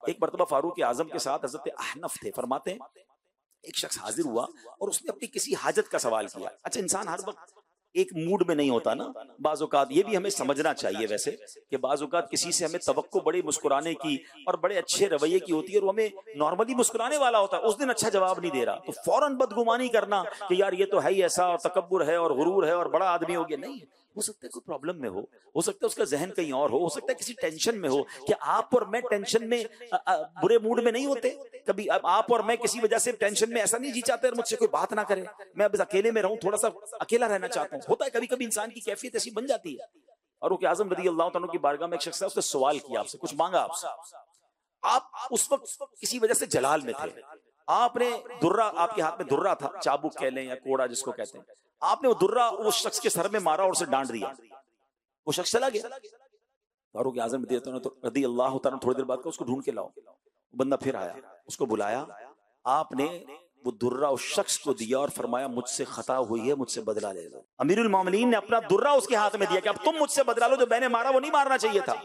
ایک مرتبہ فاروق اعظم کے ساتھ حضرت احنف تھے، فرماتے ہیں ایک شخص حاضر ہوا اور اس نے اپنی کسی حاجت کا سوال کیا. اچھا انسان ہر وقت ایک موڈ میں نہیں ہوتا نا، بعض اوقات یہ بھی ہمیں سمجھنا چاہیے ویسے کہ بعض اوقات کسی سے ہمیں توقع بڑے مسکرانے کی اور بڑے اچھے رویے کی ہوتی ہے، اور وہ ہمیں نارملی مسکرانے والا ہوتا ہے، اس دن اچھا جواب نہیں دے رہا تو فوراً بدگمانی کرنا کہ یار یہ تو ہے ہی ایسا، اور تکبر ہے اور غرور ہے اور بڑا آدمی ہو گیا. نہیں، ہو سکتا ہے کوئی پرابلم میں ہو سکتا ہے اس کا ذہن کہیں اور ہو سکتا ہے کسی ٹینشن میں ہو. کہ آپ اور میں ٹینشن میں برے موڈ میں نہیں ہوتے کبھی؟ اب آپ اور میں کسی وجہ سے ٹینشن میں ایسا نہیں جی چاہتے اور مجھ سے کوئی بات نہ کرے، میں بس اکیلے میں رہوں، تھوڑا سا اکیلا رہنا چاہتا ہوں. ہوتا ہے کبھی کبھی انسان کی کیفیت ایسی بن جاتی ہے. فاروق اعظم رضی اللہ تعالیٰ کی بارگاہ میں ایک شخص ہے، اس نے سوال کیا، آپ سے کچھ مانگا، آپ سے، آپ اس وقت کسی وجہ سے جلال میں تھے، آپ نے درہ، آپ کے ہاتھ میں درہ تھا، چابک کہہ لیں یا کوڑا جس کو کہتے ہیں، آپ نے وہ درہ اس شخص کے سر میں مارا اور اسے ڈانٹ دیا، وہ شخص چلا گیا. فاروق اعظم رضی اللہ تعالیٰ تھوڑی دیر بعد کا اس کو ڈھونڈ کے لاؤ. بندہ پھر آیا، اس کو بلایا، آپ نے وہ درہ اس شخص کو دیا اور فرمایا مجھ سے خطا ہوئی ہے، مجھ سے بدلہ لے لو. امیر المومنین نے اپنا درہ اس کے ہاتھ میں دیا کہ اب تم مجھ سے بدلہ لو، جو میں نے مارا وہ نہیں مارنا چاہیے تھا.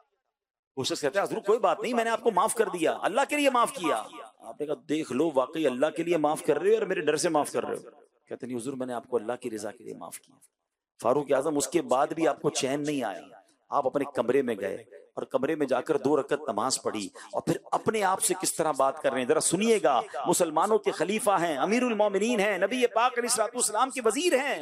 وہ شخص کہتا ہے حضور کوئی بات نہیں، میں نے آپ کو معاف کر دیا، اللہ کے لیے معاف کیا. آپ نے کہا دیکھ لو واقعی اللہ کے لیے معاف کر رہے ہو اور میرے ڈر سے معاف کر رہے ہو. کہتے نہیں حضور میں نے آپ کو اللہ کی رضا کے لیے معاف کیا. فاروق اعظم اس کے بعد بھی آپ کو چین نہیں آیا، آپ اپنے کمرے میں گئے اور کمرے میں جا کر 2 رکعت نماز پڑھی اور پھر اپنے آپ سے کس طرح بات کر رہے ہیں ذرا سنیے گا. مسلمانوں کے خلیفہ ہیں، امیر المومنین ہیں، نبی پاک علیہ الصلوۃ والسلام کے وزیر ہیں.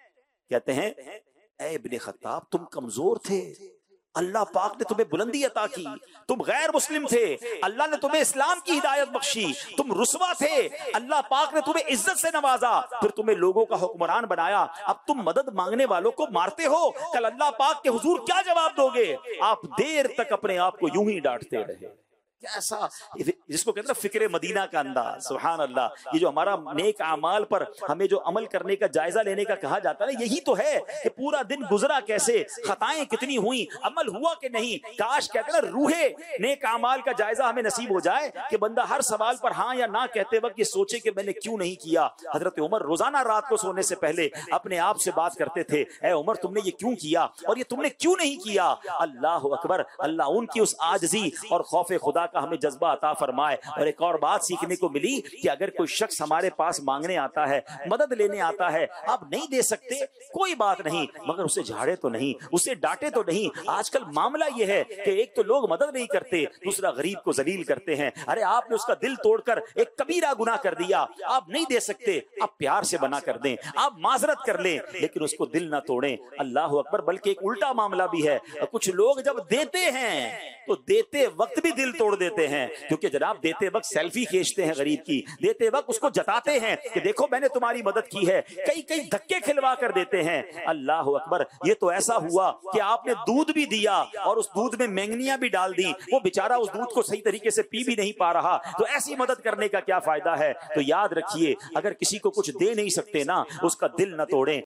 کہتے ہیں اے ابن خطاب تم کمزور تھے، اللہ پاک نے تمہیں بلندی عطا کی، تم غیر مسلم تھے، اللہ نے تمہیں اسلام کی ہدایت بخشی، تم رسوا تھے، اللہ پاک نے تمہیں عزت سے نوازا، پھر تمہیں لوگوں کا حکمران بنایا، اب تم مدد مانگنے والوں کو مارتے ہو، کل اللہ پاک کے حضور کیا جواب دو گے؟ آپ دیر تک اپنے آپ کو یوں ہی ڈانٹتے رہے. کیسا جس کو کہتے ہیں فکر مدینہ کا انداز. سبحان اللہ. یہ جو ہمارا نیک اعمال پر ہمیں جو عمل کرنے کا جائزہ لینے کا کہا جاتا ہے یہی تو ہے کہ پورا دن گزرا کیسے، خطائیں کتنی ہوئیں، عمل ہوا کہ نہیں. کاش کہتے ہیں نا روح نیک اعمال کا جائزہ ہمیں نصیب ہو جائے کہ بندہ ہر سوال پر ہاں یا نہ کہتے وقت یہ سوچے کہ میں نے کیوں نہیں کیا. حضرت عمر روزانہ رات کو سونے سے پہلے اپنے آپ سے بات کرتے تھے، اے عمر تم نے یہ کیوں کیا اور یہ تم نے کیوں نہیں کیا. اللہ اکبر. اللہ ان کی اس عاجزی اور خوف خدا کا ہمیں جذبہ عطا فرمائے. اور ایک اور بات سیکھنے کو ملی کہ اگر کوئی شخص ہمارے پاس مانگنے آتا ہے، مدد لینے آتا ہے، آپ نہیں دے سکتے کوئی بات نہیں، مگر اسے جھاڑے تو نہیں، اسے ڈانٹے تو نہیں. آج کل معاملہ یہ ہے کہ ایک تو لوگ مدد نہیں کرتے، دوسرا غریب کو ذلیل کرتے ہیں. ارے آپ نے اس کا دل توڑ کر ایک کبیرہ گناہ کر دیا، آپ نہیں دے سکتے، آپ پیار سے بنا کر دیں، آپ معذرت کر لیں، لیکن اس کو دل نہ توڑیں. اللہ اکبر. بلکہ ایک الٹا معاملہ بھی ہے، کچھ لوگ جب دیتے ہیں تو دیتے وقت بھی دل توڑ دیتے ہیں، کیونکہ جناب دیتے وقت سیلفی کھینچتے ہیں غریب کی، دیتے وقت اس کو جتاتے ہیں کہ دیکھو میں نے تمہاری مدد کی ہے، کئی دھکے کھلوا کر دیتے ہیں. اللہ اکبر. یہ تو ایسا ہوا کہ آپ نے دودھ بھی دیا اور اس دودھ میں مینگنیاں بھی ڈال دی، وہ بیچارہ اس دودھ کو صحیح طریقے سے پی بھی نہیں پا رہا، تو ایسی مدد کرنے کا کیا فائدہ ہے. تو یاد رکھیے اگر کسی کو کچھ دے نہیں سکتے نا، اس کا دل نہ توڑیں.